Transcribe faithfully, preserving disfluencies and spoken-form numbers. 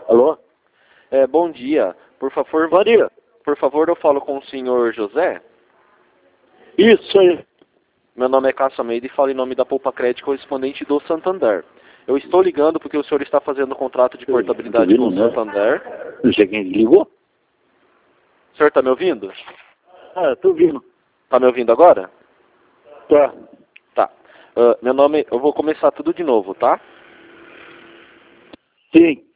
Alô? É, bom dia. Por favor, Bom dia. por favor, eu falo com o senhor José. Isso aí. Meu nome é Cássio Almeida e falo em nome da Poupa Crédito correspondente do Santander. Eu estou ligando porque o senhor está fazendo um contrato de portabilidade com o né? Santander. Não sei quem ligou. O senhor está me ouvindo? Ah, tô ouvindo. Está me ouvindo agora? Tá. Tá. Ah, meu nome, eu vou começar tudo de novo, tá? Sim.